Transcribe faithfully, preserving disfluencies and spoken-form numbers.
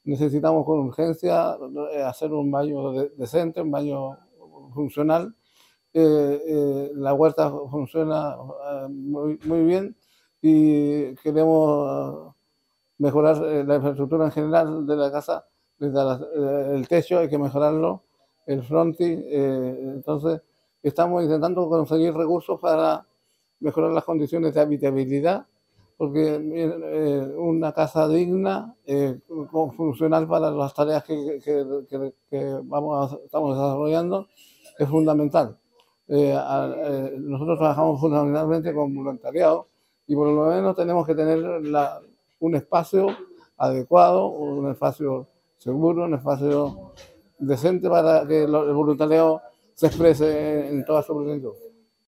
necesitamos con urgencia eh, hacer un baño de- decente, un baño funcional. Eh, eh, la huerta funciona eh, muy, muy bien y queremos mejorar eh, la infraestructura en general de la casa, desde la- eh, el techo hay que mejorarlo, el frontis, eh, entonces estamos intentando conseguir recursos para mejorar las condiciones de habitabilidad, porque eh, una casa digna, eh, funcional para las tareas que, que, que, que vamos a, estamos desarrollando, es fundamental. Eh, a, eh, nosotros trabajamos fundamentalmente con voluntariado y por lo menos tenemos que tener la, un espacio adecuado, un espacio seguro, un espacio decente para que el voluntariado se exprese en toda su plenitud.